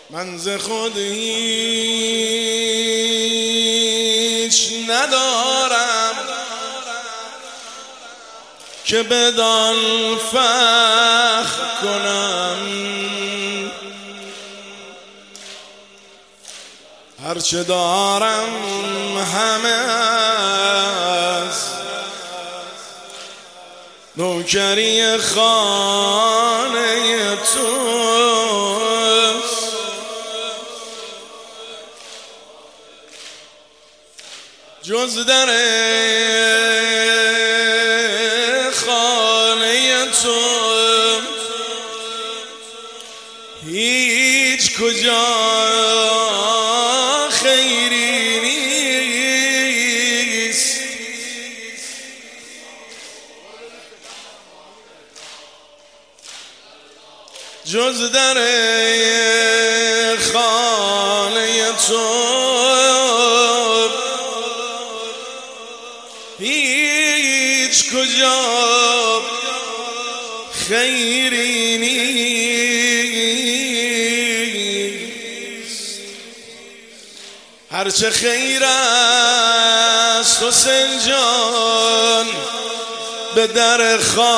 من ز خود هیچ ندارم که بدان فخر کنم، هرچه دارم همه از نوکری خانه توست. جز در خانه تو هیچ کجا خیری نیست. جز در خانه تو هیچ کجا خیری نیست. هرچه خیر است حسین جان به در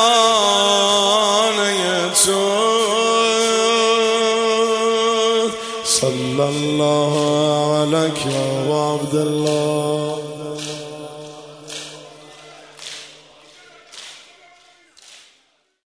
خانه تو. صلی الله علیک و عبدالله.